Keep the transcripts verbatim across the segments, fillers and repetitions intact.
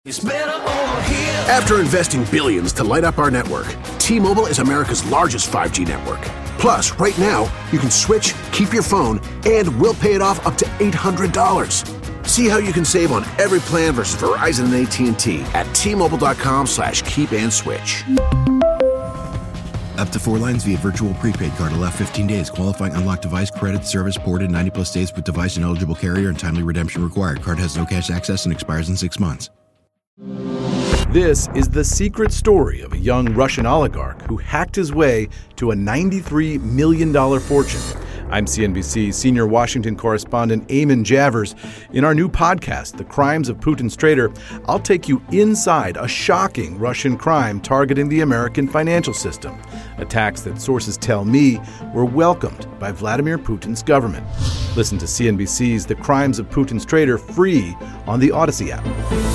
After investing billions to light up our network, T-Mobile is America's largest five G network. Plus, right now, you can switch, keep your phone, and we'll pay it off up to eight hundred dollars. See how you can save on every plan versus Verizon and A T and T at T-Mobile.com slash keep and switch. Up to four lines via virtual prepaid card. Allow fifteen days. Qualifying unlocked device credit service ported ninety plus days with device and eligible carrier and timely redemption required. Card has no cash access and expires in six months. This is the secret story of a young Russian oligarch who hacked his way to a ninety-three million dollars fortune. I'm C N B C senior Washington correspondent Eamon Javers. In our new podcast, The Crimes of Putin's Traitor, I'll take you inside a shocking Russian crime targeting the American financial system. Attacks that sources tell me were welcomed by Vladimir Putin's government. Listen to C N B C's The Crimes of Putin's Traitor free on the Odyssey app.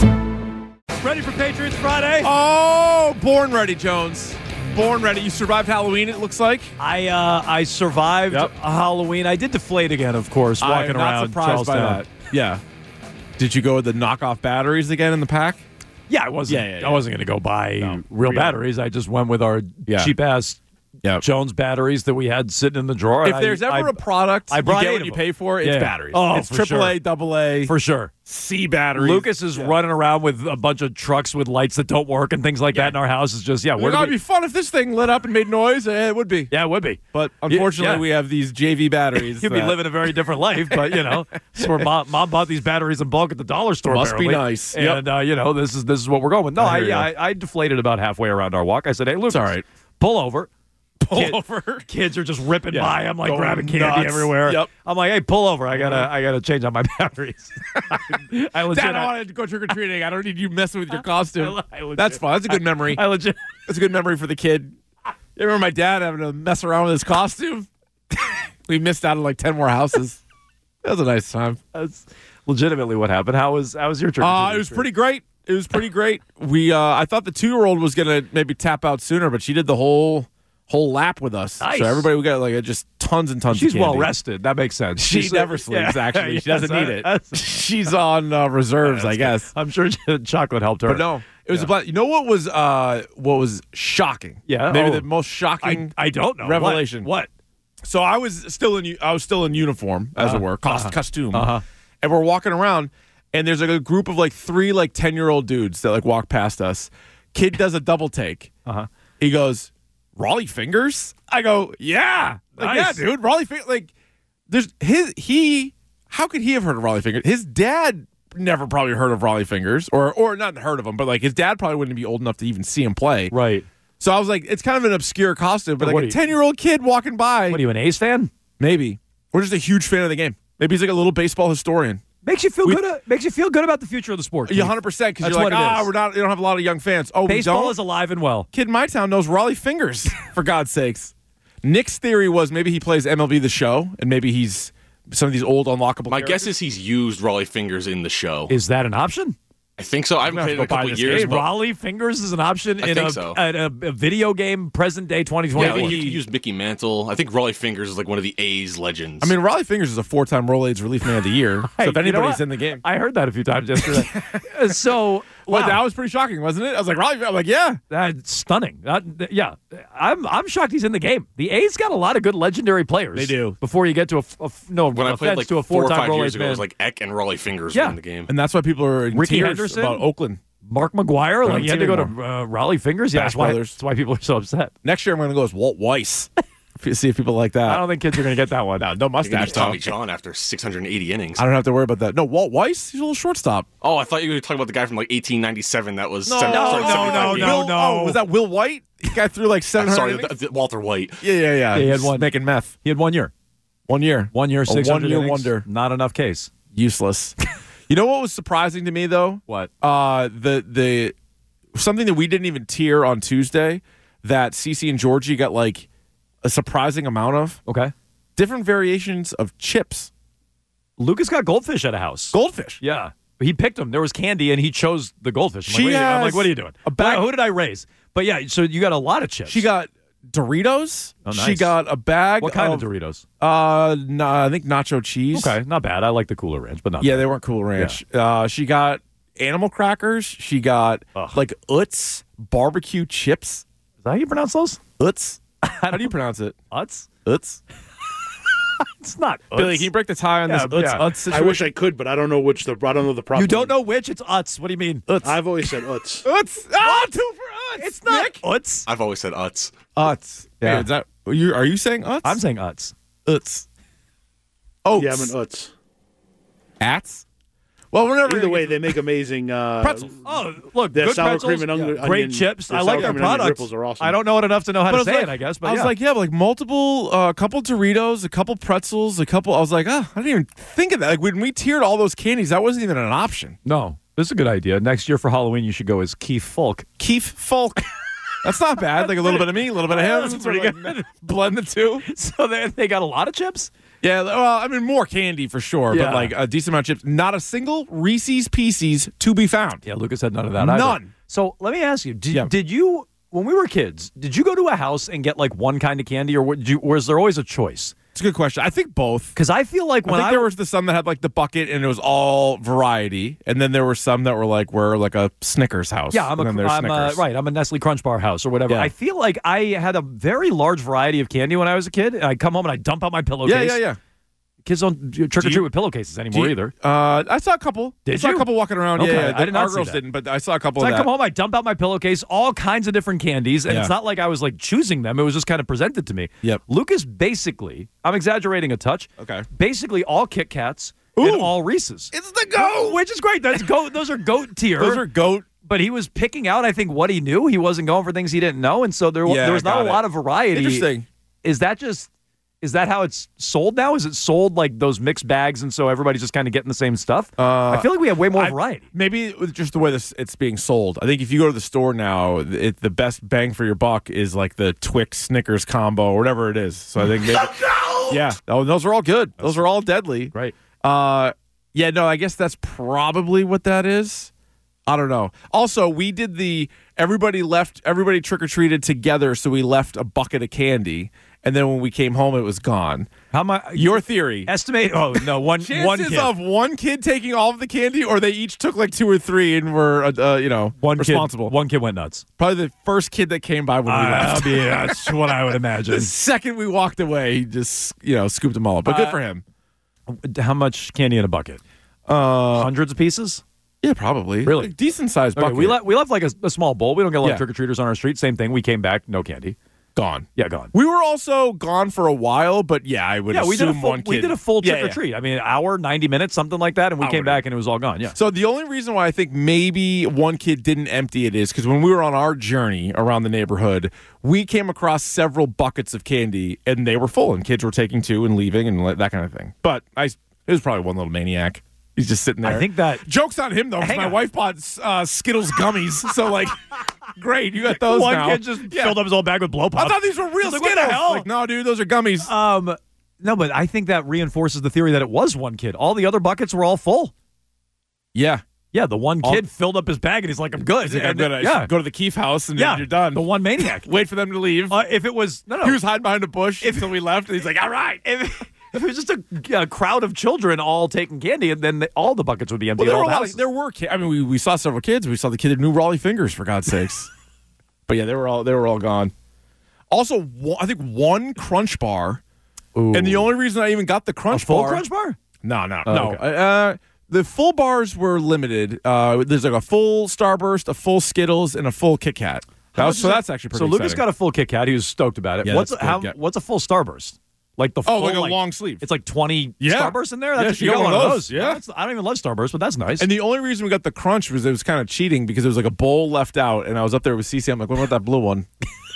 Ready for Patriots Friday? Oh, born ready, Jones. Born ready. You survived Halloween, it looks like. I uh, I survived Yep. a Halloween. I did deflate again, of course, walking I'm around not surprised by Charlestown. that. Yeah. Did you go with the knockoff batteries again in the pack? Yeah, I wasn't. Yeah, yeah, yeah. I wasn't going to go buy No, real real. batteries. I just went with our Yeah. cheap ass Yeah. Jones batteries that we had sitting in the drawer. If and there's I, ever I, a product I you brought get eight what of you them. pay for, it's Yeah. batteries. Oh, it's for triple A, sure. double A, for sure. C batteries. Lucas is Yeah. running around with a bunch of trucks with lights that don't work and things like Yeah. that in our house. It's just yeah. Where It do would we, be fun if this thing lit up and made noise. Eh, it would be. yeah, it would be. But unfortunately, yeah. we have these J V batteries. You'd be that- living a very different life, but you know, so where mom, mom bought these batteries in bulk at the dollar store. Must be apparently. nice. Yep. And uh, you know, this is this is what we're going with. No, I I hear yeah, ya. I, I deflated about halfway around our walk. I said, "Hey, Lucas, It's all right. pull over." Pull Kid- over. Kids are just ripping Yeah. by. I'm like Going grabbing candy nuts. everywhere. Yep. I'm like, "Hey, pull over! I gotta, I gotta change out my batteries." I legit, Dad, I wanted to go trick or treating. I don't need you messing with your costume. I legit- That's fun. That's a good memory. I legit. That's a good memory for the kid. You remember my dad having to mess around with his costume? We missed out on like ten more houses. That was a nice time. That's legitimately what happened. How was, how was your trip? Uh, it was pretty great. It was pretty great. We, uh, I thought the two-year-old was gonna maybe tap out sooner, but she did the whole whole lap with us. Nice. So everybody, we got like just tons and tons. She's of candy. well rested. That makes sense. She She's- never sleeps. yeah. Actually, she Yes, doesn't need it. that's- She's on uh, reserves, I guess. I'm sure chocolate helped her. But no, it was a blast. You know what was uh, what was shocking? Yeah? maybe Oh. the most I, shocking. I don't know. Revelation. What? So I was still in I was still in uniform, as Uh-huh. it were, cost, Uh-huh. costume, Uh-huh. and we're walking around, and there's like a group of like three like ten year old dudes that like walk past us. Kid does a double take. Uh-huh. He goes, "Raleigh Fingers?" I go, "Yeah, like, Nice. yeah, dude, Raleigh Fingers." Like, there's his he. How could he have heard of Raleigh Fingers? His dad never probably heard of Raleigh Fingers, or or not heard of him, but like his dad probably wouldn't be old enough to even see him play. Right. So I was like, it's kind of an obscure costume, but What like are a you- ten year old kid walking by. What are you, an A's fan? Maybe. We're just a huge fan of the game. Maybe he's like a little baseball historian. Makes you feel We- good. Uh, makes you feel good about the future of the sport. Yeah, one hundred percent. Because That's you're like, what it ah, is. we're not, you don't have a lot of young fans. Oh, Baseball we don't? is alive and well. Kid in my town knows Raleigh Fingers, for God's sakes. Nick's theory was maybe he plays M L B The Show, and maybe he's some of these old unlockable My characters. guess is he's used Raleigh Fingers in the show. Is that an option? I think so. I haven't I'm gonna played it in have a to go buy couple of this years. game. But Raleigh Fingers is an option I in think a, so. a, a, a video game present day twenty yeah, twenty-four. like you could use Mickey Mantle. I think Raleigh Fingers is like one of the A's legends. I mean, Raleigh Fingers is a four time Rolaids Relief Man of the Year. So Hey, if you know anybody's what? in the game. I heard that a few times yesterday. Uh, so, Well, wow. that was pretty shocking, wasn't it? I was like, Raleigh, I'm like, yeah. That's stunning. That, th- yeah, I'm I'm shocked he's in the game. The A's got a lot of good legendary players. They do. Before you get to a, f- a f- no when I offense played like to a four or four-time five years Rolaids ago, it man. was like Eck and Raleigh Fingers Yeah. were in the game. And that's why people are in Ricky tears Henderson? about Oakland. Mark McGuire. Like you had to go to anymore. uh, Raleigh Fingers. Yeah, Bash that's why, Brothers. that's why people are so upset. Next year, I'm going to go as Walt Weiss. See if people like that. I don't think kids are going to get that one. no, no You can mustache. use Tommy though. John after six hundred eighty innings. I don't have to worry about that. No, Walt Weiss, he's a little shortstop. Oh, I thought you were talking about the guy from like eighteen ninety-seven that was No, seven, no, started no, seventy-five no, games. no, no. Oh, was that Will White? He got through like seven I'm hundred sorry, innings? th- th- Walter White. Yeah, yeah, yeah. Yeah, he had He's one. making meth. He had one year. One year. One year, A six hundred one-year innings. wonder. Not enough case. Useless. You know what was surprising to me, though? What? Uh, the the something that we didn't even tier on Tuesday that Cece and Georgie got like a surprising amount of. Okay. Different variations of chips. Lucas got goldfish at a house. Goldfish. Yeah. He picked them. There was candy, and he chose the goldfish. I'm, She like, what are you, I'm has like, what are you doing? a bag- Well, who did I raise? But yeah, so you got a lot of chips. She got Doritos. Oh, She nice. got a bag what kind of, of Doritos? Uh, no, I think nacho cheese. Okay, not bad. I like the Cooler Ranch, but not Yeah, bad. they weren't Cool Ranch. Uh, she got animal crackers. She got Ugh. like Utz barbecue chips. Is that how you pronounce those? Utz. How do you pronounce it? Utz? Utz. It's not Utz. Billy, can you break the tie on Yeah, this Utz, yeah. Utz I situation? wish I could, but I don't know which the I don't know the proper. You don't know which? It's Utz. What do you mean? Utz. I've always said Utz. Utz. Ah, two for Utz. It's not Nick. Utz. I've always said Utz. Utz. Yeah. Hey, is that, are, you, are you saying Utz? I'm saying Utz. Utz. Oats. Yeah, I'm an Utz. Ats? Well, we're never Either way, they make amazing uh, pretzels. Oh, look, Their good sour pretzels, cream and onion- great onion- chips. their I like sour their cream and onion products. ripples are awesome. I don't know it enough to know how to But I was say like- it, I guess. But I was yeah. like, yeah, but like multiple, a uh, couple Doritos, a couple pretzels, a couple. I was like, oh, I didn't even think of that. Like when we tiered all those candies, that wasn't even an option. no, this is a good idea. Next year for Halloween, you should go as Keith Folk. Keith Folk. That's not bad. Like a little bit of me, a little bit of him. That's pretty Sort of like blend the two. So they, they got a lot of chips? Yeah, well, I mean, more candy for sure, Yeah. but like a decent amount of chips. Not a single Reese's Pieces to be found. Yeah, Lucas had none of that either. None. So let me ask you, did, Yeah. did you, when we were kids, did you go to a house and get like one kind of candy, or what- did you, was there always a choice? It's a good question. I think both. Because I feel like I when think I, there was the some that had like the bucket and it was all variety, and then there were some that were like we're like a Snickers house. yeah, I'm a, and then there's I'm a, Snickers. right, I'm a Nestle Crunch Bar house or whatever. Yeah. I feel like I had a very large variety of candy when I was a kid. And I'd come home and I'd dump out my Yeah, pillowcase. yeah, yeah. Kids don't trick or treat you- with pillowcases Do anymore you- either. Uh, I saw a couple. Did I saw you? a couple walking around. Okay, Yeah, yeah. I did not Our see girls that. didn't, but I saw a couple So of I that. come home, I dump out my pillowcase, all kinds of different candies, and Yeah. it's not like I was like choosing them. It was just kind of presented to me. Yep. Lucas basically, I'm exaggerating a touch. Okay. Basically, all Kit Kats and Ooh. all Reese's. It's the goat. Which is great. That's goat. Those are goat tier. Those are goat. But he was picking out, I think, what he knew. He wasn't going for things he didn't know, and so there, Yeah, there was not got a it. lot of variety. Interesting. Is that just? Is that how it's sold now? Is it sold like those mixed bags, and so everybody's just kind of getting the same stuff? Uh, I feel like we have way more I- variety. Maybe with just the way this it's being sold. I think if you go to the store now, it, the best bang for your buck is like the Twix Snickers combo or whatever it is. So I think maybe, yeah, oh, those are all good. Those are all deadly. Right. Uh, yeah, no, I guess that's probably what that is. I don't know. Also, we did the everybody left, everybody trick or treated together, so we left a bucket of candy, and then when we came home, it was gone. How much? Your theory? Estimate. Oh no, one Chances one kid. of one kid taking all of the candy, or they each took like two or three and were, uh, uh, you know, one responsible. Kid, one kid went nuts. Probably the first kid that came by when we Uh, left. yeah, that's what I would imagine. The second we walked away, he just you know scooped them all up. But good Uh, for him. How much candy in a bucket? Uh, Hundreds of pieces. yeah, probably. Really? Like, decent sized Okay, bucket. we left. We left like a, a small bowl. We don't get a lot Yeah. of trick or treaters on our street. Same thing. We came back, no candy. gone. Yeah, gone. We were also gone for a while, but yeah, I would Yeah, assume we did a full. one kid. We did a full Yeah, trick or yeah. treat. I mean, an hour, ninety minutes, something like that, and we Hour. came back and it was all gone. Yeah. So the only reason why I think maybe one kid didn't empty it is because when we were on our journey around the neighborhood, we came across several buckets of candy and they were full, and kids were taking two and leaving and that kind of thing. But I, it was probably one little maniac. He's just sitting there. I think that Joke's on him though, because Hang my on. wife bought uh, Skittles gummies. So like, great, you got those one now. kid just Yeah. filled up his whole bag with blow pop. I thought these were real He's like, what Skittles. the hell? Like, no, dude, those are gummies. Um, no, but I think that reinforces the theory that it was one kid. All the other buckets were all full. yeah. Yeah, the one All- kid filled up his bag and he's like, I'm good. He's like, I'm And- gonna yeah, go to the Keefe house and yeah, then you're done. The one maniac. Wait for them to leave. Uh, if it was no, no. He was hiding behind a bush until we left, and he's like, all right. if, if it was just a, a crowd of children all taking candy, and then they, all the buckets would be empty. Well, there at were, all a the lot of, houses. there were ki- I mean, we, we saw several kids. We saw the kid that knew Raleigh Fingers, for God's sakes. But yeah, they were all they were all gone. Also, one, I think one Crunch Bar, Ooh. and the only reason I even got the a Crunch full Bar, Crunch Bar? no, no, Oh, no. okay. Uh, the full bars were limited. Uh, there's like a full Starburst, a full Skittles, and a full Kit Kat. That How was, much so is that's it? actually pretty. So Lucas exciting. got a full Kit Kat. He was stoked about it. Yeah, what's that's how, good, yeah. what's a full Starburst? Like the Oh, full, like a long sleeve. It's like twenty Yeah. Starbursts in there. Yeah, That's she got one of those. Yeah. That's- I don't even love Starburst, but that's nice. And the only reason we got the Crunch was it was kind of cheating because there was like a bowl left out, and I was up there with Cece. I'm like, what about that blue one?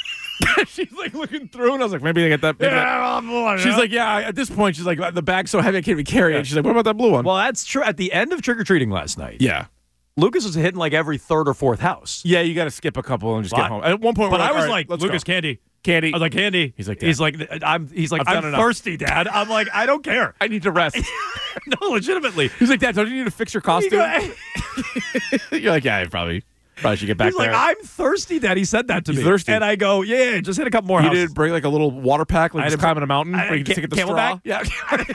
She's like looking through, and I was like, maybe I get that. Maybe that. She's like, yeah. At this point, she's like, the bag's so heavy I can't even carry it. She's like, what about that blue one? well, that's true. At the end of trick or treating last night, yeah, Lucas was hitting like every third or fourth house. yeah. You got to skip a couple and just Why? get home. At one point, But we're I was all right, like, let's Lucas, go. candy. candy. I was like, candy. He's like, Dad. he's like, I'm. He's like, I've done I'm enough. thirsty, Dad. I'm like, I don't care. I need to rest. No, legitimately. He's like, Dad, don't you need to fix your costume? You go- You're like, yeah, probably. Probably should get back He's there. like, I'm thirsty, Dad. He said that to He's me. thirsty. And I go, yeah, yeah, just hit a couple more you houses. did bring like a little water pack, like I just didn't- climbing a mountain I- where you can ca- take the straw. Camelback? Yeah.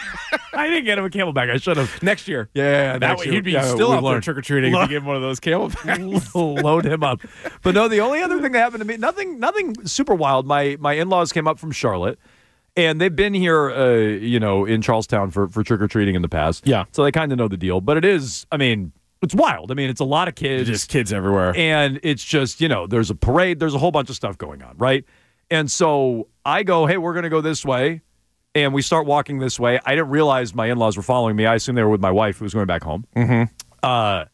I didn't get him a Camelback. I should have. Next year. Yeah, yeah, yeah, That next way year. he'd be Yeah, still we've out there learned. trick or treating if you give him one of those camelbacks. Load him up. But no, the only other thing that happened to me, nothing, nothing super wild. My my in-laws came up from Charlotte, and they've been here, uh, you know, in Charlestown for for trick or treating in the past. Yeah. so they kind of know the deal. But it is, I mean, it's wild. I mean, it's a lot of kids, Just kids everywhere. and it's just, you know, there's a parade, there's a whole bunch of stuff going on, right? And so I go, hey, we're going to go this way. And we start walking this way. I didn't realize my in-laws were following me. I assumed they were with my wife, who was going back home. Mm-hmm. Uh,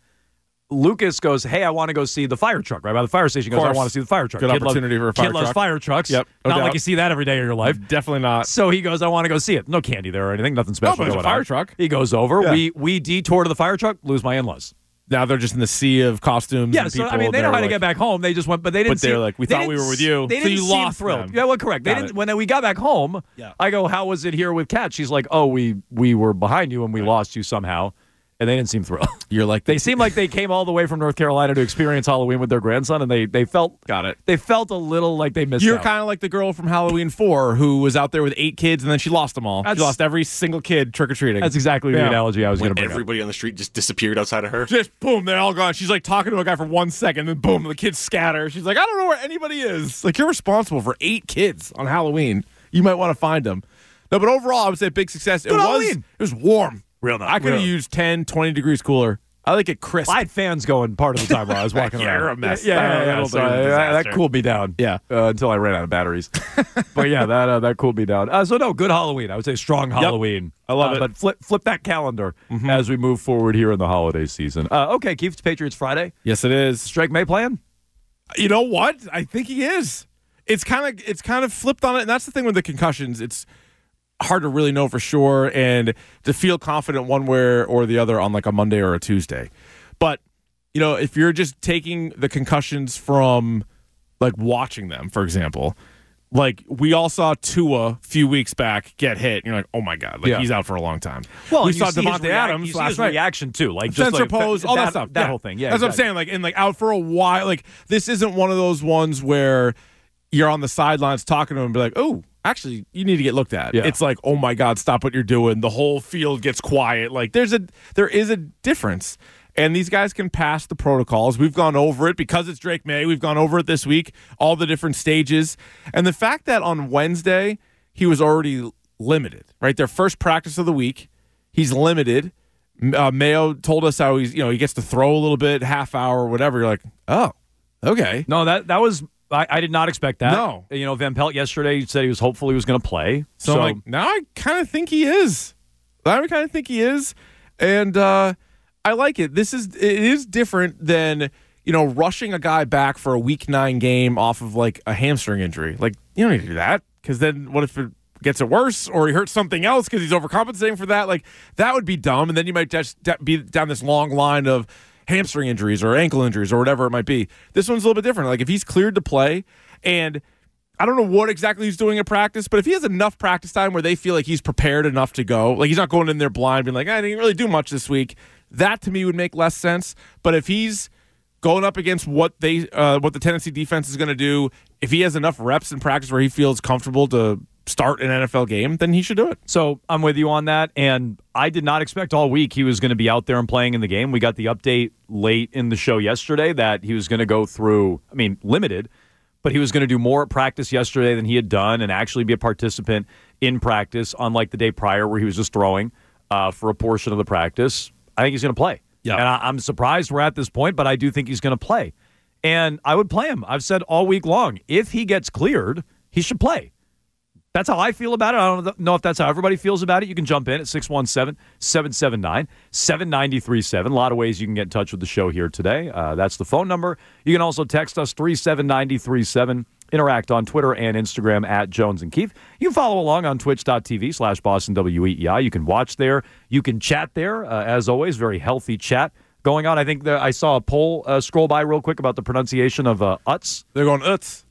Lucas goes, hey, I want to go see the fire truck, right by the fire station. He goes, I course. want to see the fire truck. Good Kid opportunity loves, for a fire Kid loves truck. fire trucks. Yep, no Not doubt. like you see that every day of your life. Definitely not. So he goes, I want to go see it. No candy there or anything. Nothing special but there's a going fire on. truck. He goes over. Yeah. We we detour to the fire truck, lose my in-laws. Now they're just in the sea of costumes. Yeah, and so people. I mean, they know They're how to like- get back home. They just went, but they didn't. But they're seem- like, we they thought we didn't were with s- you, They so didn't you seem lost thrilled. them. Yeah, well, correct. They Got didn't. it. When we got back home, Yeah. I go, how was it here with Kat? She's like, oh, we we were behind you and we lost you somehow, and they didn't seem thrilled. You're like They seem like they came all the way from North Carolina to experience Halloween with their grandson, and they they felt Got it. They felt a little like they missed You're out. kind of like the girl from Halloween four who was out there with eight kids and then she lost them all. That's- she lost every single kid trick or treating. That's exactly the Yeah. analogy I was going When to bring up. everybody on the street just disappeared outside of her. Just boom, they're all gone. She's like talking to a guy for one second, then boom, the kids scatter. She's like, I don't know where anybody is. Like, you're responsible for eight kids on Halloween. You might want to find them. No, but overall, I would say big success. It Good was Halloween. it was warm. Real nice. I could have Real. used ten, twenty degrees cooler. I like it crisp. I had fans going part of the time while I was walking Yeah, around. you're a mess. Yeah, yeah, That'll- yeah, that'll so be a I- that disaster. cooled me down. Yeah. uh, until I ran out of batteries. But yeah, that uh, that cooled me down. Uh, so no, good Halloween. I would say strong Halloween. I love Uh, it. But flip flip that calendar as we move forward here in the holiday season. Uh, okay, Keith, it's Patriots Friday. yes, it is. Is Drake May playing? You know what? I think he is. It's kind of it's kind of flipped on it, and that's the thing with the concussions. It's hard to really know for sure and to feel confident one way or the other on like a Monday or a Tuesday. But you know, if you're just taking the concussions from like watching them, for example, like we all saw Tua a few weeks back get hit, and you're like, oh my god, like Yeah. he's out for a long time. Well, we and you saw see his Devontae reac- Adams you see last his night. reaction too, like just Sensor like, pose, all that, stuff. that Yeah. whole thing. Yeah, that's exactly. what I'm saying. Like, and like out for a while. Like, this isn't one of those ones where you're on the sidelines talking to him and be like, oh, actually, you need to get looked at. Yeah. It's like, oh my God, stop what you're doing. The whole field gets quiet. Like, there's a there is a difference. And these guys can pass the protocols. We've gone over it because it's Drake May. We've gone over it this week, all the different stages. And the fact that on Wednesday, he was already limited, right? Their first practice of the week, he's limited. Uh, Mayo told us how he's, you know, he gets to throw a little bit, half hour, whatever. You're like, oh, okay. No, that that was I, I did not expect that. No. You know, Van Pelt yesterday said he was hopeful he was going to play. So, I'm like, now I kind of think he is. Now I kind of think he is. And uh, I like it. This is, it is different than, you know, rushing a guy back for a week nine game off of like a hamstring injury. Like, you don't need to do that because then what if it gets it worse or he hurts something else because he's overcompensating for that? Like, that would be dumb. And then you might just be down this long line of hamstring injuries or ankle injuries or whatever it might be. This one's a little bit different. Like, if he's cleared to play, and I don't know what exactly he's doing in practice, but if he has enough practice time where they feel like he's prepared enough to go, like he's not going in there blind being like, I didn't really do much this week, that to me would make less sense. But if he's going up against what they uh, what the Tennessee defense is going to do, if he has enough reps in practice where he feels comfortable to start an N F L game, then he should do it. So I'm with you on that, and I did not expect all week he was going to be out there and playing in the game. We got the update late in the show yesterday that he was going to go through, I mean, limited, but he was going to do more at practice yesterday than he had done and actually be a participant in practice, unlike the day prior where he was just throwing uh, for a portion of the practice. I think he's going to play. Yeah. And I, I'm surprised we're at this point, but I do think he's going to play. And I would play him. I've said all week long, if he gets cleared, he should play. That's how I feel about it. I don't know if that's how everybody feels about it. You can jump in at six one seven, seven seven nine, seven nine three seven. A lot of ways you can get in touch with the show here today. Uh, that's the phone number. You can also text us three seven nine three seven. Interact on Twitter and Instagram at Jones and Keith. You can follow along on twitch.tv slash Boston W E E I. You can watch there. You can chat there. Uh, as always, very healthy chat going on. I think that I saw a poll uh, scroll by real quick about the pronunciation of uh, Utz. They're going, Utz.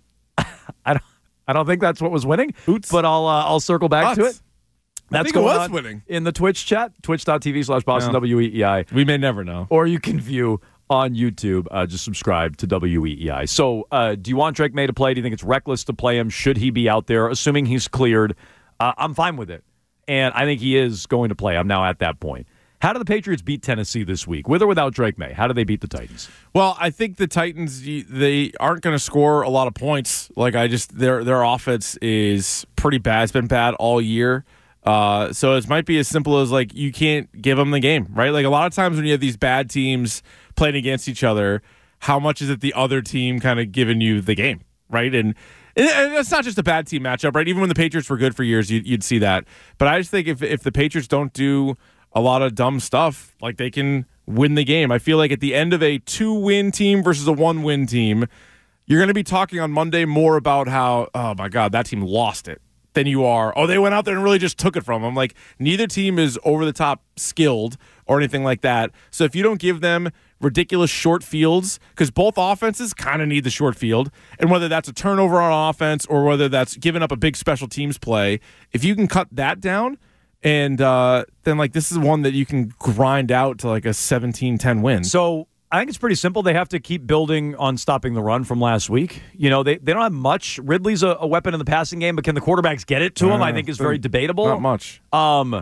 I don't, I don't think that's what was winning, Oots. but I'll uh, I'll circle back Utz. to it. I That's think it going was on winning. in the Twitch chat, twitch.tv slash Boston Yeah. W E E I. We may never know. Or you can view on YouTube. Uh, just subscribe to W E E I. So uh, do you want Drake May to play? Do you think it's reckless to play him? Should he be out there? Assuming he's cleared, uh, I'm fine with it. And I think he is going to play. I'm now at that point. How do the Patriots beat Tennessee this week? With or without Drake May? How do they beat the Titans? Well, I think the Titans, they aren't going to score a lot of points. Like, I just, their their offense is pretty bad. It's been bad all year. Uh, so it might be as simple as, like, you can't give them the game, right? Like, a lot of times when you have these bad teams playing against each other, how much is it the other team kind of giving you the game, right? And, and it's not just a bad team matchup, right? Even when the Patriots were good for years, you, you'd see that. But I just think if if the Patriots don't do a lot of dumb stuff, like, they can win the game. I feel like at the end of a two-win team versus a one-win team, you're going to be talking on Monday more about how, oh, my God, that team lost it, than you are, oh, they went out there and really just took it from them. Like, neither team is over-the-top skilled or anything like that. So if you don't give them ridiculous short fields, because both offenses kind of need the short field, and whether that's a turnover on offense or whether that's giving up a big special teams play, if you can cut that down, and uh, then, like, this is one that you can grind out to, like, a seventeen ten win. So I think it's pretty simple. They have to keep building on stopping the run from last week. You know, they, they don't have much. Ridley's a, a weapon in the passing game, but can the quarterbacks get it to him? Uh, I think is very debatable. Not much. Um,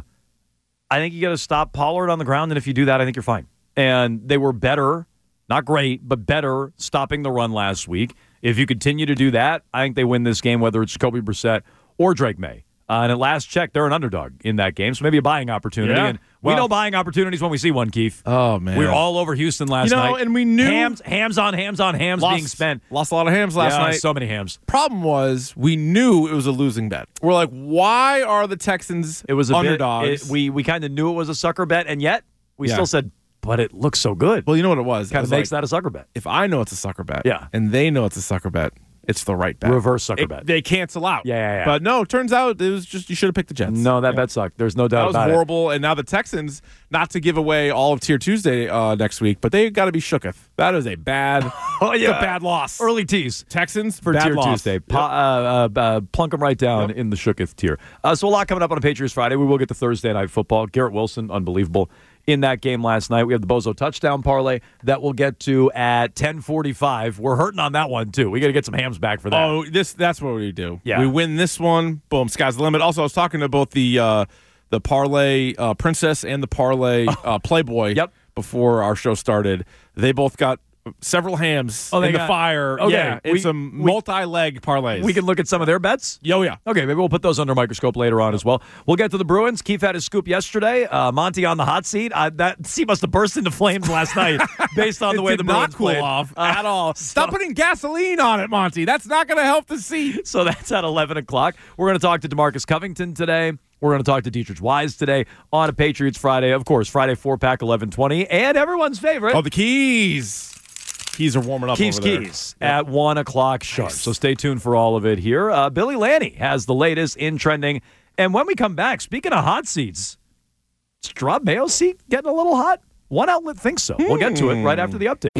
I think you got to stop Pollard on the ground, and if you do that, I think you're fine. And they were better, not great, but better stopping the run last week. If you continue to do that, I think they win this game, whether it's Jacoby Brissett or Drake May. Uh, and at last check, they're an underdog in that game, so maybe a buying opportunity. Yeah. And we Well, know buying opportunities when we see one, Keith. Oh, man. We were all over Houston last You know, night. and we knew- hams, hams on hams on hams Lost, being spent. Lost a lot of hams last Yeah, night. so many hams. Problem was, we knew it was a losing bet. We're like, why are the Texans It was a underdogs? Bit, it, we we kind of knew it was a sucker bet, and yet we Yeah. still said, but it looks so good. well, you know what it was? It kind was of makes like, that a sucker bet. if I know it's a sucker bet, Yeah. and they know it's a sucker bet, it's the right bet. Reverse sucker It- bet. They cancel out. Yeah, yeah, yeah. But no, it turns out it was just you should have picked the Jets. No, that Yeah. bet sucked. There's no doubt That was about it. horrible. And now the Texans, not to give away all of Tier Tuesday uh, next week, but they got to be shooketh. That is a bad, Oh, it's yeah. a bad loss. Early tease. Texans For bad Tier loss. Tuesday. Yep. Po- uh, uh, uh, plunk them right down Yep. in the shooketh tier. Uh, so a lot coming up on a Patriots Friday. We will get to Thursday Night Football. Garrett Wilson, unbelievable in that game last night. We have the Bozo touchdown parlay that we'll get to at ten forty-five. We're hurting on that one, too. We got to get some hams back for that. Oh, this that's what we do. Yeah. We win this one. Boom, sky's the limit. Also, I was talking to both the uh, the parlay uh, princess and the parlay uh, playboy Yep. before our show started. They both got several hams Oh, they in the got- fire. Okay, Yeah, it's we- some we- multi-leg parlays. We can look at some of their bets. Yo, yeah. Okay, maybe we'll put those under a microscope later on as well. We'll get to the Bruins. Keith had his scoop yesterday. Uh, Monty on the hot seat. Uh, that seat must have burst into flames last night based on the It way did the not Bruins cool played. off Uh, at all. Stop putting gasoline on it, Monty. That's not going to help the seat. So that's at eleven o'clock. We're going to talk to DeMarcus Covington today. We're going to talk to Dietrich Wise today on a Patriots Friday. Of course, Friday four-pack, eleven twenty. And everyone's favorite, Oh, the keys. Keys are warming up Keith's over there. Keys at one o'clock sharp. So stay tuned for all of it here. Uh, Billy Lanny has the latest in trending. And when we come back, speaking of hot seats, is Rob Mayo's seat getting a little hot? One outlet thinks so. We'll get to it right after the update.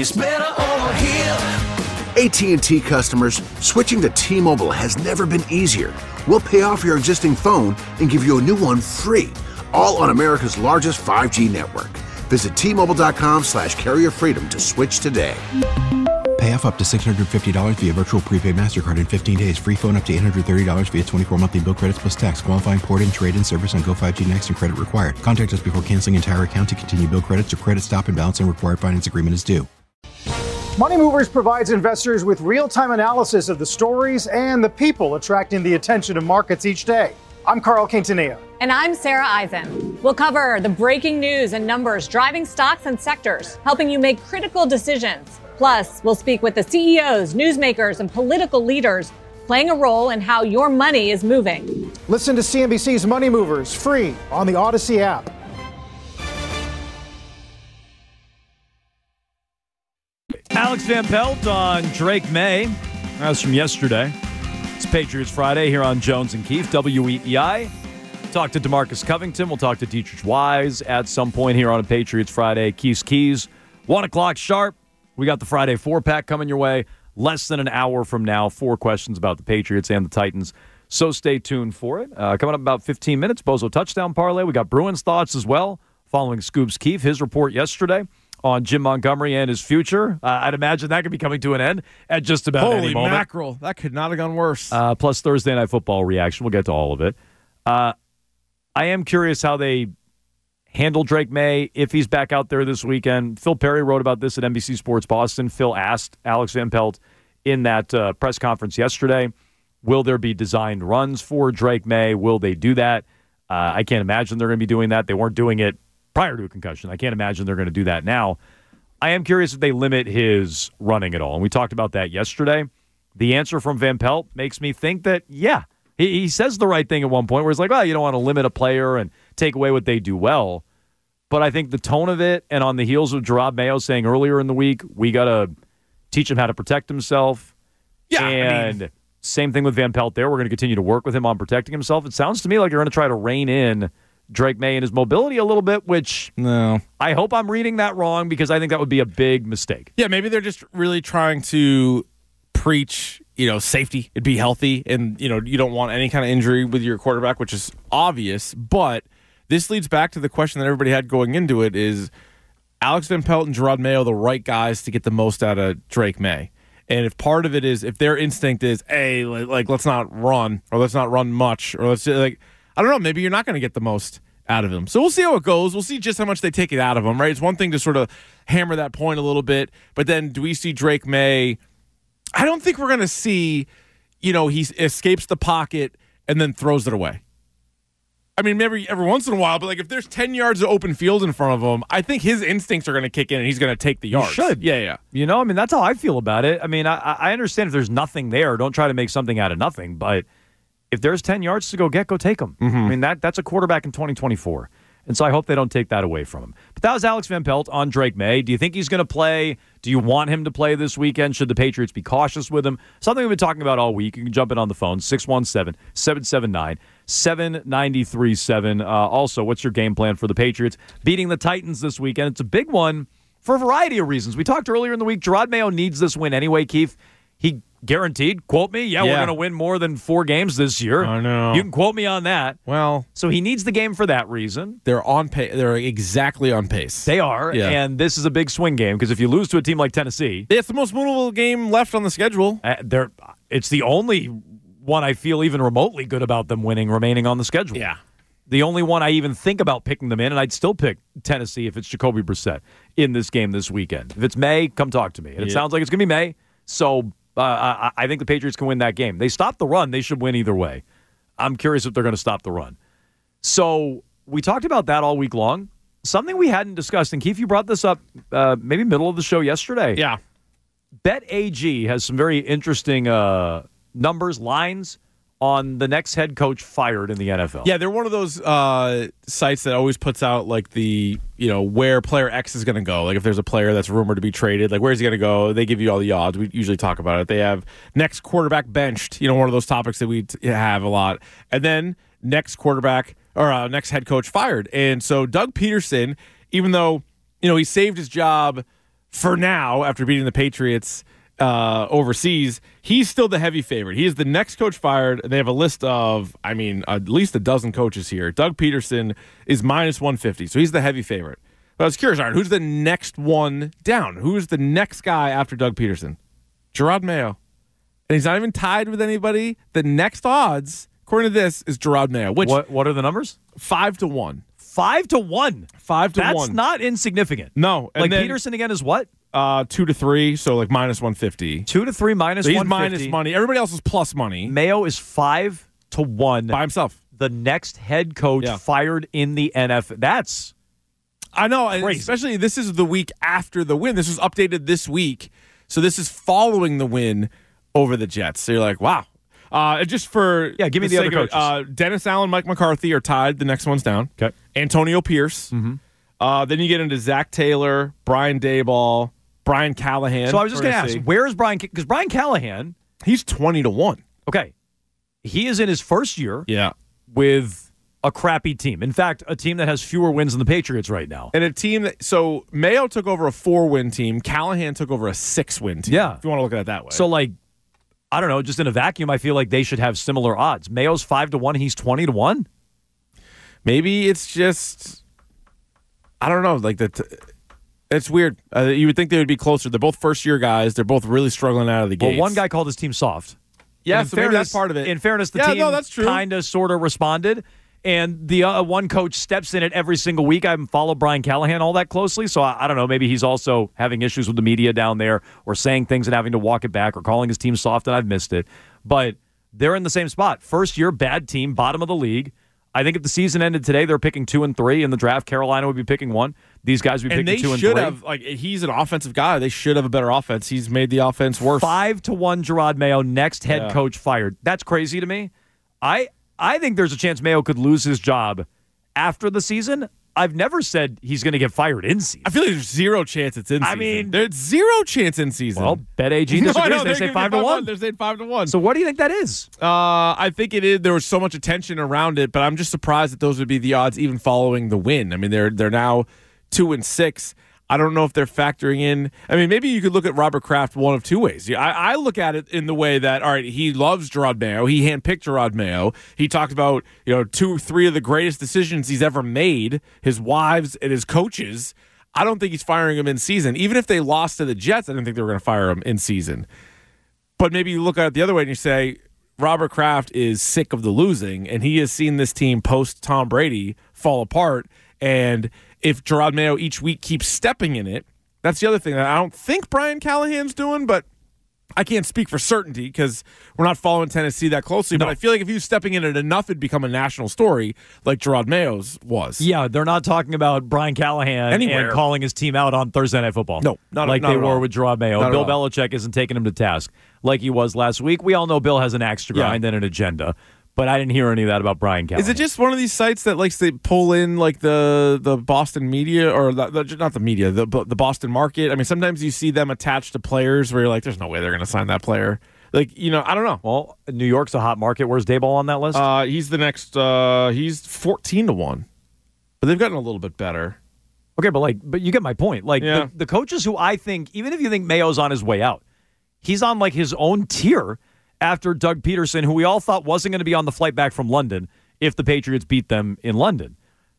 A T and T customers, switching to T-Mobile has never been easier. We'll pay off your existing phone and give you a new one free, all on America's largest five G network. Visit T-Mobile.com slash carrier freedom to switch today. Pay off up to six hundred fifty dollars via virtual prepaid MasterCard in fifteen days. Free phone up to eight hundred thirty dollars via twenty-four monthly bill credits plus tax. Qualifying port-in, trade-in service on Go five G Next and credit required. Contact us before canceling entire account to continue bill credits or credit stop and balance and required finance agreement is due. Money Movers provides investors with real-time analysis of the stories and the people attracting the attention of markets each day. I'm Carl Quintanilla. And I'm Sarah Eisen. We'll cover the breaking news and numbers driving stocks and sectors, helping you make critical decisions. Plus, we'll speak with the C E Os, newsmakers, and political leaders playing a role in how your money is moving. Listen to C N B C's Money Movers free on the Odyssey app. Alex Van Pelt on Drake May. That was from yesterday. It's Patriots Friday here on Jones and Keefe, W E E I. Talk to DeMarcus Covington. We'll talk to Dietrich Wise at some point here on a Patriots Friday. Keys Keys, one o'clock sharp. We got the Friday four-pack coming your way. Less than an hour from now, four questions about the Patriots and the Titans. So stay tuned for it. Uh, coming up about fifteen minutes, Bozo touchdown parlay. We got Bruins thoughts as well following Scoob's Keefe, his report yesterday. on Jim Montgomery and his future. Uh, I'd imagine that could be coming to an end at just about Holy any moment. mackerel. That could not have gone worse. Uh, plus Thursday Night Football reaction. We'll get to all of it. Uh, I am curious how they handle Drake May if he's back out there this weekend. Phil Perry wrote about this at N B C Sports Boston. Phil asked Alex Van Pelt in that uh, press conference yesterday, will there be designed runs for Drake May? Will they do that? Uh, I can't imagine they're going to be doing that. They weren't doing it prior to a concussion. I can't imagine they're going to do that now. I am curious if they limit his running at all. And we talked about that yesterday. The answer from Van Pelt makes me think that, yeah, he, he says the right thing at one point where he's like, well, you don't want to limit a player and take away what they do well. But I think the tone of it, and on the heels of Jerod Mayo saying earlier in the week, we got to teach him how to protect himself. Yeah, And I mean, same thing with Van Pelt there. We're going to continue to work with him on protecting himself. It sounds to me like you're going to try to rein in Drake May and his mobility a little bit, which no. I hope I'm reading that wrong because I think that would be a big mistake. Yeah, maybe they're just really trying to preach, you know, safety and be healthy, and, you know, you don't want any kind of injury with your quarterback, which is obvious. But this leads back to the question that everybody had going into it: is Alex Van Pelt and Jerod Mayo the right guys to get the most out of Drake May? And if part of it is, if their instinct is, hey, like, let's not run, or let's not run much, or let's, like, I don't know, maybe you're not going to get the most out of him. So we'll see how it goes. We'll see just how much they take it out of him, right? It's one thing to sort of hammer that point a little bit, but then do we see Drake May? I don't think we're going to see, you know, he escapes the pocket and then throws it away. I mean, maybe every once in a while, but like if there's ten yards of open field in front of him, I think his instincts are going to kick in and he's going to take the yards. He should. Yeah, yeah. You know, I mean, that's how I feel about it. I mean, I, I understand if there's nothing there, don't try to make something out of nothing. But if there's ten yards to go get, go take them. Mm-hmm. I mean, that that's a quarterback in twenty twenty-four. And so I hope they don't take that away from him. But that was Alex Van Pelt on Drake May. Do you think he's going to play? Do you want him to play this weekend? Should the Patriots be cautious with him? Something we've been talking about all week. You can jump in on the phone, six one seven, seven seven nine, seven nine three seven. Uh, also, what's your game plan for the Patriots beating the Titans this weekend? It's a big one for a variety of reasons. We talked earlier in the week, Jerod Mayo needs this win anyway, Keith. He guaranteed, quote me, yeah, Yeah. we're going to win more than four games this year. I know. You can quote me on that. Well, So he needs the game for that reason. they're on pace. They're exactly on pace. They are, Yeah. and this is a big swing game because if you lose to a team like Tennessee, It's the most winnable game left on the schedule. uh, they're, it's the only one I feel even remotely good about them winning remaining on the schedule. Yeah. The only one I even think about picking them in, and I'd still pick Tennessee if it's Jacoby Brissett in this game this weekend. If it's May, come talk to me. And it Yeah. sounds like it's going to be May, so uh, I, I think the Patriots can win that game. They stop the run, they should win either way. I'm curious if they're going to stop the run. So we talked about that all week long. Something we hadn't discussed, and Keith, you brought this up uh, maybe middle of the show yesterday. Yeah. BetAG has some very interesting uh, numbers, lines on the next head coach fired in the N F L. Yeah, they're one of those uh, sites that always puts out like the, you know, where player X is going to go. Like if there's a player that's rumored to be traded, like where's he going to go? They give you all the odds. We usually talk about it. They have next quarterback benched, you know, one of those topics that we t- have a lot. And then next quarterback or uh, next head coach fired. And so Doug Peterson, even though, you know, he saved his job for now after beating the Patriots uh, overseas, he's still the heavy favorite. He is the next coach fired. They have a list of, I mean, at least a dozen coaches here. Doug Peterson is minus one fifty, so he's the heavy favorite. But I was curious, Aaron, who's the next one down? Who's the next guy after Doug Peterson? Jerod Mayo. And he's not even tied with anybody. The next odds, according to this, is Jerod Mayo. Which What, what are the numbers? Five to one. Five to one. Five to That's one. not insignificant. No. And Like then, Peterson again is what? Uh, two to three, so like minus one fifty. Two to three minus So he's one fifty. minus money. Everybody else is plus money Mayo is five to one. by himself. The next head coach Yeah. fired in the N F L. That's I know, and Crazy. especially this is the week after the win. This was updated this week, so this is following the win over the Jets. So you're like, wow. Uh, just for Yeah, give me the other sake of it, coaches. Uh, Dennis Allen, Mike McCarthy are tied. The next one's down. okay. Antonio Pierce. Mm-hmm. Uh, then you get into Zach Taylor, Brian Daboll, Brian Callahan. So I was just We're going to gonna ask, see. where is Brian? Because Brian Callahan, He's twenty to one. okay, he is in his first year Yeah. with a crappy team. In fact, a team that has fewer wins than the Patriots right now. And a team that, so Mayo took over a four-win team. Callahan took over a six-win team. Yeah. If you want to look at it that way. So, like, I don't know, just in a vacuum, I feel like they should have similar odds. Mayo's five to one, he's twenty to one. maybe it's just, I don't know, like the, t- It's weird. Uh, you would think they would be closer. They're both first-year guys. They're both really struggling out of the Well, gates. one guy called his team soft. Yeah, And so maybe that's part of it. In fairness, the Yeah, team no, that's true. kind of sort of responded. And the uh, one coach steps in it every single week. I haven't followed Brian Callahan all that closely, so I, I don't know. Maybe he's also having issues with the media down there or saying things and having to walk it back or calling his team soft, and I've missed it. But they're in the same spot. First year, bad team, bottom of the league. I think if the season ended today, they're picking two and three. In the draft, Carolina would be picking one. These guys would be and picking they two and should three. have, like, he's an offensive guy. They should have a better offense. He's made the offense worse. Five to one, Gerard Mayo, next head Yeah. coach fired. That's crazy to me. I I think there's a chance Mayo could lose his job after the season. I've never said he's going to get fired in season. I feel like there's zero chance it's in I season. mean- there's zero chance in season. Well, BetAG No, disagrees. no, they they're say giving five it to one. They're saying five to one. So what do you think that is? Uh, I think it is. There was so much attention around it, but I'm just surprised that those would be the odds, even following the win. I mean, they're they're now two and six. I don't know if they're factoring in. I mean, maybe you could look at Robert Kraft one of two ways. I, I look at it in the way that, all right, he loves Gerard Mayo. He handpicked Gerard Mayo. He talked about, you know, two, three of the greatest decisions he's ever made, his wives and his coaches. I don't think he's firing him in season. Even if they lost to the Jets, I didn't think they were going to fire him in season. But maybe you look at it the other way and you say, Robert Kraft is sick of the losing, and he has seen this team post Tom Brady fall apart. And if Gerard Mayo each week keeps stepping in it, that's the other thing that I don't think Brian Callahan's doing, but I can't speak for certainty because we're not following Tennessee that closely. No. But I feel like if he was stepping in it enough, it'd become a national story like Gerard Mayo's was. Yeah, they're not talking about Brian Callahan Anywhere. and calling his team out on Thursday Night Football. No, not- like not they at were all. with Gerard Mayo. Not at Bill all. Belichick isn't taking him to task like he was last week. We all know Bill has an axe to Yeah. grind and an agenda, but I didn't hear any of that about Brian Callahan. Is it just one of these sites that likes to pull in like the the Boston media or the, the, not the media, the the Boston market? I mean, sometimes you see them attached to players where you're like, there's no way they're going to sign that player. Like, you know, I don't know. Well, New York's a hot market. Where's Dayball on that list? Uh, he's the next. Uh, he's fourteen to one, but they've gotten a little bit better. Okay, but like, but you get my point. Like Yeah. the, the coaches who I think, even if you think Mayo's on his way out, he's on like his own tier after Doug Peterson, who we all thought wasn't going to be on the flight back from London if the Patriots beat them in London.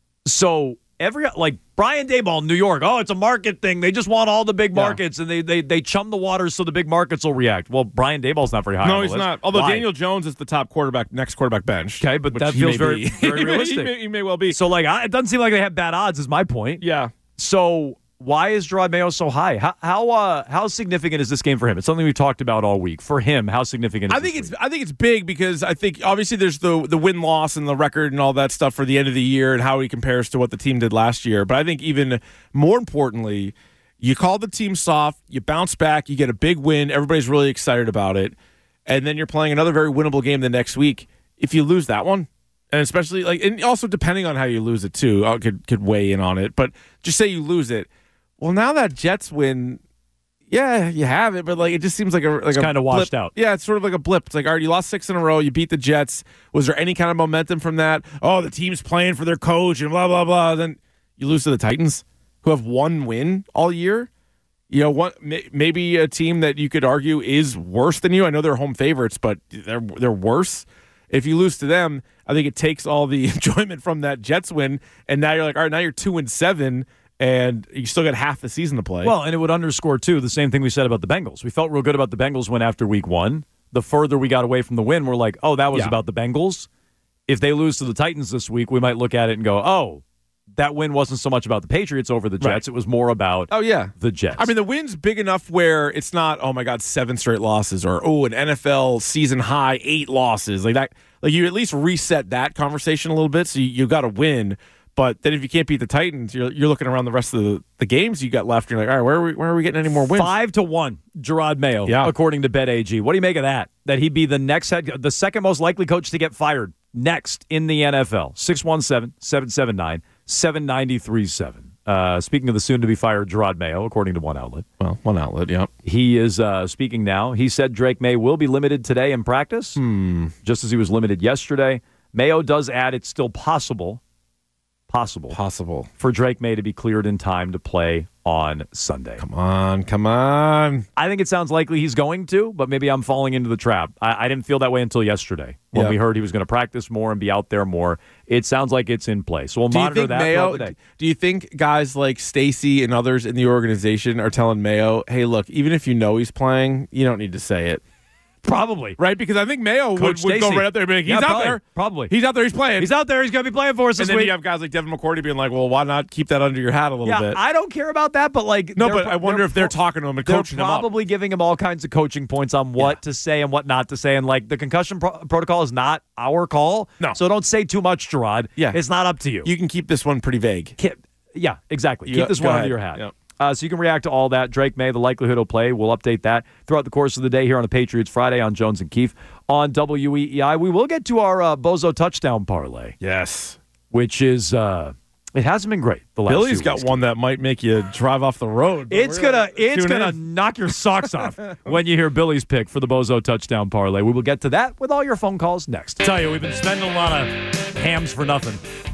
So every like Brian Daboll, New York, oh, it's a market thing. They just want all the big Yeah. markets, and they they they chum the waters so the big markets will react. Well, Brian Daboll's not very high. No, on the he's list. not. Although Why? Daniel Jones is the top quarterback, next quarterback bench. Okay, but which that he feels may very be. very he, may, realistic. he, may, he may well be. So like, I, it doesn't seem like they have bad odds. Is my point. Yeah. So why is Gerard Mayo so high? How how uh, how significant is this game for him? It's something we've talked about all week. For him, how significant is I think this it's I think it's big because I think obviously there's the the win loss and the record and all that stuff for the end of the year and how he compares to what the team did last year. But I think even more importantly, you call the team soft, you bounce back, you get a big win, everybody's really excited about it, and then you're playing another very winnable game the next week. If you lose that one, and especially like, and also depending on how you lose it too, I could could weigh in on it. But just say you lose it. Well, now that Jets win, yeah, you have it, but like it just seems like a like It's a kinda washed blip. out. Yeah, it's sort of like a blip. It's like, all right, you lost six in a row, you beat the Jets. Was there any kind of momentum from that? Oh, the team's playing for their coach and blah blah blah. Then you lose to the Titans, who have one win all year. You know, what? Maybe a team that you could argue is worse than you. I know they're home favorites, but they're they're worse. If you lose to them, I think it takes all the enjoyment from that Jets win, and now you're like, all right, now you're two and seven. And you still got half the season to play. Well, and it would underscore, too, the same thing we said about the Bengals. We felt real good about the Bengals win after week one. The further we got away from the win, we're like, oh, that was Yeah. about the Bengals. If they lose to the Titans this week, we might look at it and go, oh, that win wasn't so much about the Patriots over the Jets. Right. It was more about oh, yeah. the Jets. I mean, the win's big enough where it's not, oh, my God, seven straight losses or, oh, an N F L season high, eight losses. Like that. Like you at least reset that conversation a little bit, so you, you got to win. But then if you can't beat the Titans, you're you're looking around the rest of the, the games you got left. And you're like, all right, where are we, where are we getting any more wins? Five to one, Gerard Mayo, Yeah. according to BetAG. What do you make of that? That he'd be the next head, the second most likely coach to get fired next in the N F L. six one seven, seven seven nine, seven nine three seven. Uh, speaking of the soon-to-be-fired Gerard Mayo, according to one outlet. Well, one outlet, yeah. He is uh, speaking now. He said Drake May will be limited today in practice, Hmm. just as he was limited yesterday. Mayo does add it's still possible possible, Possible. for Drake May to be cleared in time to play on Sunday. Come on, come on. I think it sounds likely he's going to, but maybe I'm falling into the trap. I, I didn't feel that way until yesterday when Yeah. we heard he was going to practice more and be out there more. It sounds like it's in play. So we'll Do you monitor think that Mayo? throughout the day. Do you think guys like Stacy and others in the organization are telling Mayo, "Hey, look, even if you know he's playing, you don't need to say it." Probably. Right? Because I think Mayo would, Coach would go Stacey. right up there and be like, he's Yeah, out probably. there. Probably. He's out there. He's playing. He's out there. He's going to be playing for us and this then week. you have guys like Devin McCourty being like, well, why not keep that under your hat a little yeah, bit? I don't care about that, but like, no, they're but pro- I wonder if they're pro- talking to him and They're coaching him up. probably giving him all kinds of coaching points on what Yeah. to say and what not to say. And like the concussion pro- protocol is not our call. No. So don't say too much, Gerard. Yeah. It's not up to you. You can keep this one pretty vague. Ki- yeah, exactly. You Keep go- this go one ahead. under your hat. Yep. Uh, so you can react to all that. Drake May, the likelihood he'll play. We'll update that throughout the course of the day here on the Patriots Friday on Jones and Keefe on W E E I. We will get to our uh, Bozo touchdown parlay, Yes. which is uh, it hasn't been great the last Billy's few got weeks. one that might make you drive off the road. but It's we're gonna it's tune gonna in. knock your socks off when you hear Billy's pick for the Bozo touchdown parlay. We will get to that with all your phone calls next. I tell you, we've been spending a lot of hams for nothing.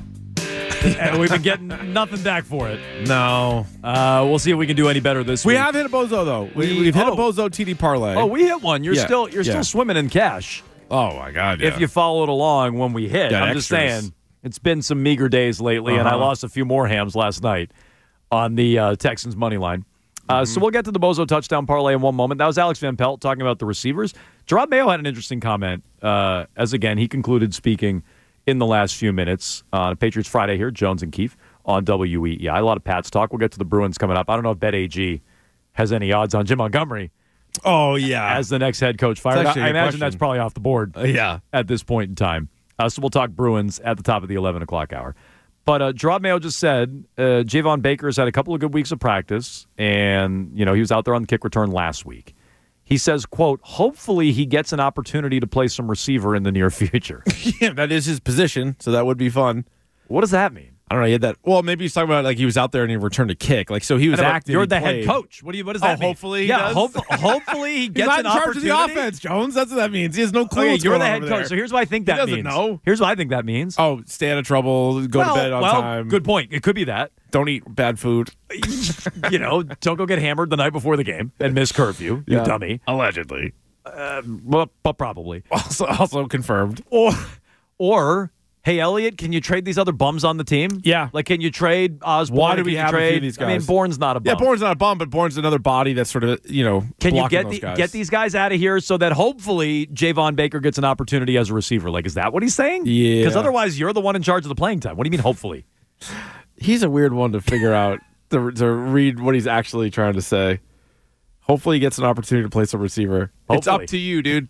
And we've been getting nothing back for it. No. Uh, we'll see if we can do any better this We week. have hit a Bozo, though. We, We- we've hit oh. a Bozo T D parlay. Oh, we hit one. You're Yeah, still you're yeah. still swimming in cash. Oh, my God. Yeah. If you followed along when we hit, Got I'm just extras. saying it's been some meager days lately, and I Uh-huh. lost a few more hams last night on the uh, Texans money line. Uh, Mm-hmm. So we'll get to the Bozo touchdown parlay in one moment. That was Alex Van Pelt talking about the receivers. Gerard Mayo had an interesting comment, uh, as again he concluded speaking in the last few minutes on Patriots Friday here, Jones and Keefe on W E E I. A lot of Pats talk. We'll get to the Bruins coming up. I don't know if BetAG has any odds on Jim Montgomery oh, yeah. as the next head coach fired. actually a I good imagine question. that's probably off the board Uh, yeah. at this point in time. Uh, so we'll talk Bruins at the top of the eleven o'clock hour. But uh, Gerard Mayo just said uh, Javon Baker has had a couple of good weeks of practice, and you know he was out there on the kick return last week. He says, quote, hopefully he gets an opportunity to play some receiver in the near future. Yeah, that is his position, so that would be fun. What does that mean? I don't know. He had that. Well, maybe he's talking about like he was out there and he returned a kick. Like so, he was I know, but active. You're he the played. head coach. What do you? What does Oh, that mean? hopefully he yeah. does. Hope, hopefully he He's gets not an in charge of opportunity. the offense, Jones. That's what that means. He has no clue. Okay, what's you're going the on head over coach. there. So here's what I think that doesn't means. know. Here's what I think that means. Oh, stay out of trouble. Go well, to bed on well, time. Good point. It could be that. Don't eat bad food. You know, don't go get hammered the night before the game and miss curfew. You Yeah. dummy. Allegedly. Well, but probably. Also, also confirmed. Or, or hey, Elliot, can you trade these other bums on the team? Yeah. Like, can you trade Osborne? Why do Can we you have a trade, few of these I mean, guys? Bourne's not a bum. Yeah, Bourne's not a bum, but Bourne's another body that's sort of, you know, Can you blocking get those the, guys. get these guys out of here so that hopefully Javon Baker gets an opportunity as a receiver? Like, is that what he's saying? Yeah. Because otherwise, you're the one in charge of the playing time. What do you mean, hopefully? He's a weird one to figure out, to, to read what he's actually trying to say. Hopefully he gets an opportunity to play some receiver. It's Hopefully. up to you, dude.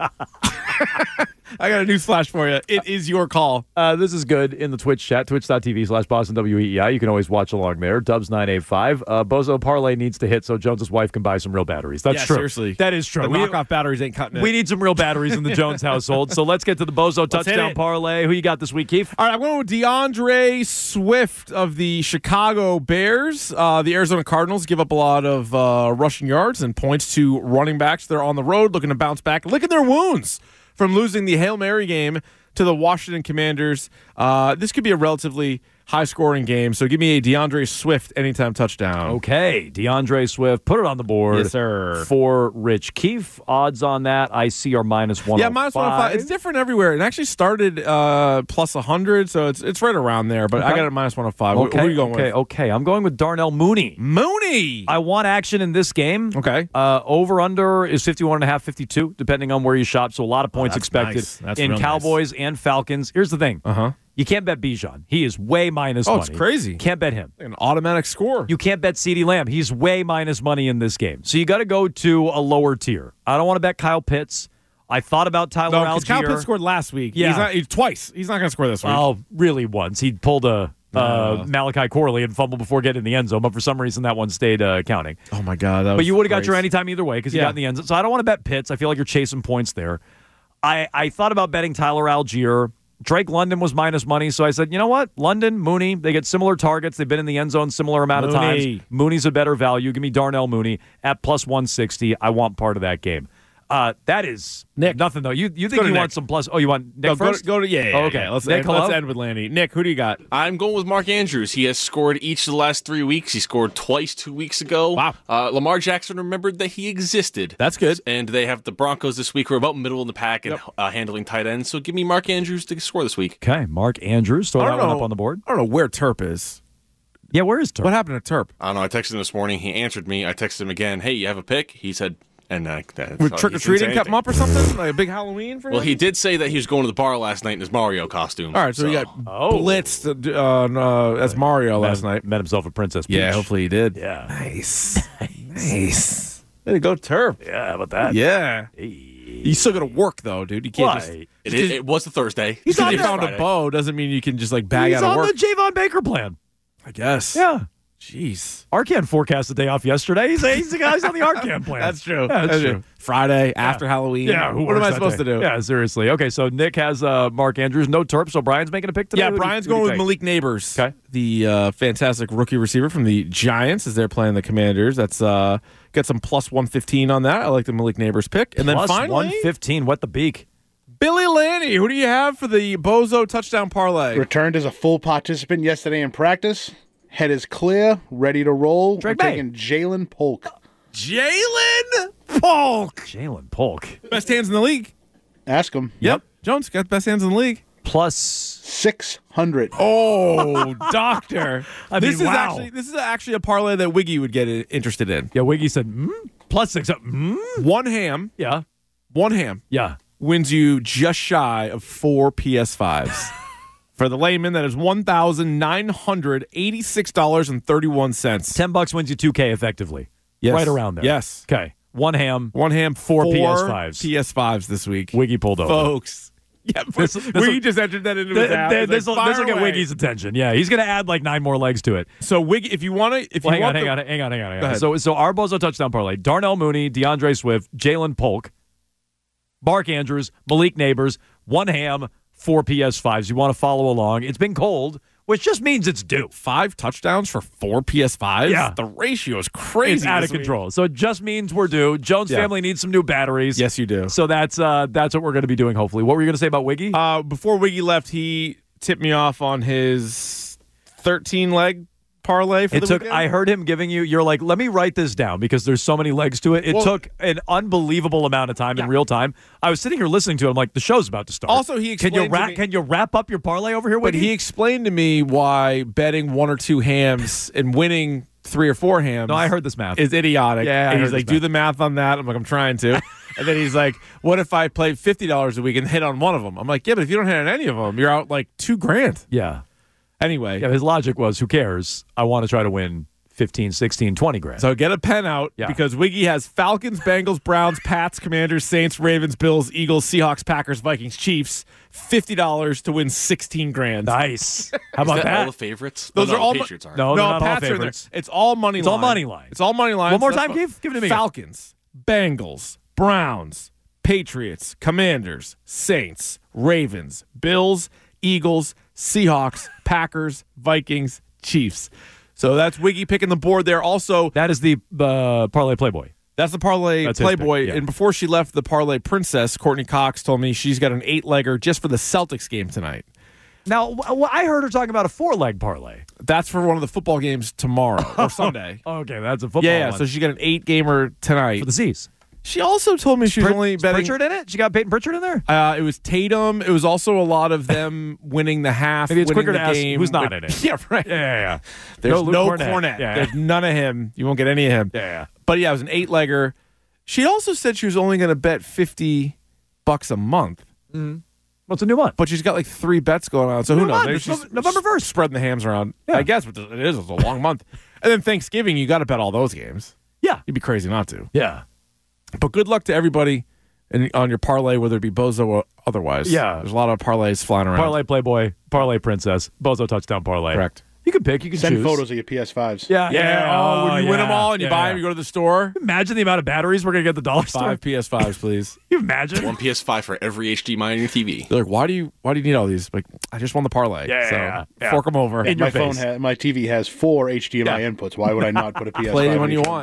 I got a news flash for you. It is your call. Uh, this is good in the Twitch chat, twitch.tv slash Boston W E E I. You can always watch along there. Dubs nine eight five. Uh, Bozo Parlay needs to hit so Jones's wife can buy some real batteries. That's Yeah, true. seriously. That is true. The We- knockoff batteries ain't cutting it. We need some real batteries in the Jones household. So let's get to the Bozo hit touchdown it. parlay. Who you got this week, Keith? All right, I'm going with DeAndre Swift of the Chicago Bears. Uh, the Arizona Cardinals give up a lot of uh, rushing yards and points to running backs. They're on the road looking to bounce back, licking their wounds from losing the Hail Mary game to the Washington Commanders. Uh, this could be a relatively high-scoring game, so give me a DeAndre Swift anytime touchdown. Okay, DeAndre Swift, put it on the board. Yes, sir. For Rich Keefe. Odds on that I see are minus one. Yeah, minus one oh five. It's different everywhere. It actually started uh, plus one hundred, so it's it's right around there, but I Okay. got it at minus one oh five. Okay, Who are you going okay, with? okay. I'm going with Darnell Mooney. Mooney! I want action in this game. Okay. Uh, over under is fifty-one and a half, fifty-two, depending on where you shop. So a lot of points that's expected nice. That's in real Cowboys and Falcons. Here's the thing. Uh-huh. You can't bet Bijan. He is way minus Oh, money. it's crazy. Can't bet him. An automatic score. You can't bet CeeDee Lamb. He's way minus money in this game. So you got to go to a lower tier. I don't want to bet Kyle Pitts. I thought about Tyler No, Algier. because Kyle Pitts scored last week. Yeah. He's not, he's twice. He's not going to score this week. Oh, really once. He pulled a uh, Uh. Malachi Corley and fumbled before getting in the end zone, but for some reason that one stayed uh, counting. Oh, my God. That But was you would have got great. your anytime either way because you Yeah. got in the end zone. So I don't want to bet Pitts. I feel like you're chasing points there. I, I thought about betting Tyler Algier. Drake London was minus money, so I said, you know what? London, Mooney, they get similar targets. They've been in the end zone similar amount of Mooney. times. Mooney's a better value. Give me Darnell Mooney at plus one sixty. I want part of that game. Uh, that is Nick. nothing though. You you think go to you Nick. want some plus? Oh, you want Nick No, go, first? to, go to yeah. yeah, Oh, okay. yeah. Let's, Nick, end, hello? let's end with Lanny. Nick, who do you got? I'm going with Mark Andrews. He has scored each of the last three weeks. He scored twice two weeks ago. Wow. Uh, Lamar Jackson remembered that he existed. That's good. And they have the Broncos this week, who are about middle in the pack and Yep. uh, handling tight ends. So give me Mark Andrews to score this week. Okay, Mark Andrews. Throw I that don't one know. up on the board. I don't know where Terp is. Yeah, where is Turp? What happened to Terp? I don't know. I texted him this morning. He answered me. I texted him again. Hey, you have a pick? He said, and uh, that's With all- trick he or didn't treating say kept him anything. up or something? Like a big Halloween for him? Well, he did say that he was going to the bar last night in his Mario costume. All right, so, he got Oh. blitzed uh, uh, as Mario last met, night. met himself at Princess Peach. Yeah, hopefully he did. Yeah. Nice. nice. Way to go, Terp. Yeah, how about that? Yeah. Hey. You still got to work, though, dude. You can't Why? just. It, it, it was the Thursday. He's Just on because found Friday. a bow doesn't mean you can just like bag He's out of on work. the Javon Baker plan. I guess. Yeah. Jeez. Arcan forecast the day off yesterday. He's, he's the guy's on the Arcan plan. That's true. Yeah, that's true. Friday after Halloween. Yeah, who what am works I that supposed day? to do? Yeah, seriously. Okay, so Nick has uh, Mark Andrews, no Terp, so Brian's making a pick today. Yeah, Who do you- Brian's who do you going with take? Malik Neighbors. Okay. The uh, fantastic rookie receiver from the Giants as they're playing the Commanders. That's uh, get some plus one fifteen on that. I like the Malik Neighbors pick. And then Plus finally, one fifteen, wet the beak. Billy Lanny. Who do you have for the Bozo touchdown parlay? Returned as a full participant yesterday in practice. Head is clear, ready to roll. Drake I'm May. taking Jalen Polk. Jalen Polk. Jalen Polk. Best hands in the league. Ask him. Yep. Jones got best hands in the league. Plus, six hundred. Oh, doctor. I this mean, is wow. actually this is actually a parlay that Wiggy would get interested in. yeah, Wiggy said, mm? Plus six. Uh, mm? One ham, Yeah, one ham yeah. wins you just shy of four P S fives. For the layman, that is one thousand nine hundred eighty-six dollars and thirty-one cents. ten bucks wins you two K effectively. Yes. Right around there. Yes. Okay. One ham, One ham, Four four P S fives. P S fives this week. Wiggy pulled over. Folks. Yeah, This- this, this'll- Wiggy just entered that into his Th- app. th- He's like, This'll "Fire this'll get away." Wiggy's attention. Yeah, he's going to add like nine more legs to it. So, Wiggy, if you want to, if Well, you hang on, want hang the- on, hang on, hang on, hang Go on. ahead. So, so our Bozo touchdown parlay: Darnell Mooney, DeAndre Swift, Jalen Polk, Mark Andrews, Malik Neighbors, one ham, four P S fives. You want to follow along? It's been cold, which just means it's due. five touchdowns for four P S fives? Yeah. The ratio is crazy. It's out this of week. control. So it just means we're due. Jones Yeah. family needs some new batteries. Yes, you do. So that's uh, that's what we're going to be doing. Hopefully, what were you going to say about Wiggy? Uh, before Wiggy left, he tipped me off on his thirteen leg parlay for It the took. weekend. I heard him giving you. You're like, let me write this down because there's so many legs to it. It Well- took an unbelievable amount of time in real time. I was sitting here listening to it. I'm like, the show's about to start. Also, he can you explained to wrap? me- Can you wrap up your parlay over here, But Wiggy? he explained to me why betting one or two hams and winning three or four hams. No, I heard this math. Is idiotic. Yeah, I and he's heard like, this do the math on that. I'm like, I'm trying to. And then he's like, what if I play fifty dollars a week and hit on one of them? I'm like, yeah, but if you don't hit on any of them, you're out like two grand. yeah. Anyway, Yeah. His logic was, who cares? I want to try to win fifteen, sixteen, twenty grand. so get a pen out Yeah. because Wiggy has Falcons, Bengals, Browns, Pats, Commanders, Saints, Ravens, Bills, Eagles, Seahawks, Packers, Vikings, Chiefs. fifty dollars to win sixteen grand. Nice. How Is about that, that? all the favorites? Those Oh, no, are all the my- Patriots aren't. No, they're not all Pats are there. favorites. It's all money It's line. all money line. It's all money line. One more That's time, fine. Keith? Give it to me. Falcons, Bengals, Browns, Patriots, Commanders, Saints, Ravens, Bills, Eagles, Seahawks, Packers, Vikings, Chiefs. So that's Wiggy picking the board there. Also, That is the uh, parlay Playboy. that's the parlay That's his Playboy. pick, yeah. And before she left, the parlay princess, Courtney Cox, told me she's got an eight-legger just for the Celtics game tonight. Now, w- w- I heard her talking about a four-leg parlay. That's for one of the football games tomorrow or Sunday. Okay, that's a football Yeah, yeah. one. So she got an eight-gamer tonight. for the Z's. She also told me she was Prit- only is betting. Pritchard in it? She got Peyton Pritchard in there? Uh, it was Tatum. It was also a lot of them winning the half. Maybe it's winning quicker the to ask game. who's not Like- in it. Yeah, right. Yeah, yeah, yeah. There's Luke no Cornett. Cornett. Yeah. There's none of him. You won't get any of him. Yeah, yeah. But yeah, it was an eight legger. She also said she was only going to bet fifty bucks a month, What's a new one? but she's got like three bets going on. So who New knows? month. Maybe It's she's Nov- November first. spreading the hams around. Yeah. I guess, but it is. It's a long month. And then Thanksgiving, you got to bet all those games. Yeah. You'd be crazy not to. Yeah. But good luck to everybody in, on your parlay, whether it be Bozo or otherwise. Yeah. There's a lot of parlays flying around. Parlay Playboy, Parlay Princess, Bozo touchdown parlay. Correct. You can pick. You can Send choose. photos of your P S fives. Yeah. Yeah. Oh, when you win them yeah. all and you Yeah, buy yeah. them, you go to the store. Imagine the amount of batteries we're going to get at the dollar store. Five P S fives, please. Can you imagine? One P S five for every H D M I on your T V. They're like, why do you why do you need all these? Like, I just won the parlay. Yeah, so yeah, yeah. fork them over. In my your phone, face. ha- my T V has four H D M I Yeah. inputs. Why would I not put a P S five? Play in them when each you one? want.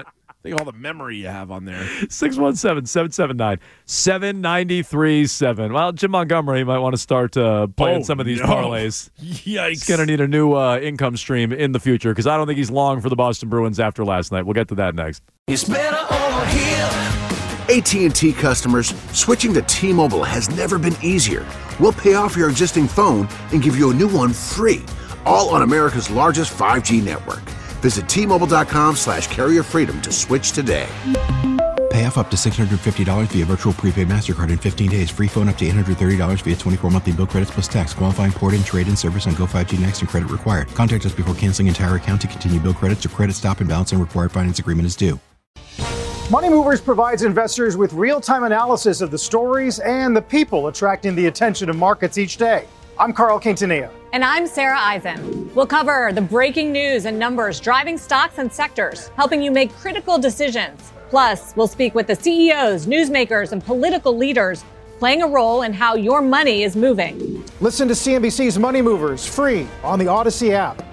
Think of all the memory you have on there. six one seven, seven seven nine, seven nine three seven. Well, Jim Montgomery might want to start uh, playing Oh, some of these no. parlays. Yikes. He's going to need a new uh, income stream in the future because I don't think he's long for the Boston Bruins after last night. We'll get to that next. It's better over here. A T and T customers, switching to T-Mobile has never been easier. We'll pay off your existing phone and give you a new one free, all on America's largest five G network. Visit T-Mobile.com slash carrier freedom to switch today. Pay off up to six hundred fifty dollars via virtual prepaid MasterCard in fifteen days. Free phone up to eight hundred thirty dollars via twenty-four monthly bill credits plus tax. Qualifying port-in, trade-in service on Go five G Next and credit required. Contact us before canceling entire account to continue bill credits or credit stop and balance and required finance agreement is due. Money Movers provides investors with real-time analysis of the stories and the people attracting the attention of markets each day. I'm Carl Quintanilla. And I'm Sarah Eisen. We'll cover the breaking news and numbers driving stocks and sectors, helping you make critical decisions. Plus, we'll speak with the C E Os, newsmakers, and political leaders playing a role in how your money is moving. Listen to C N B C's Money Movers free on the Odyssey app.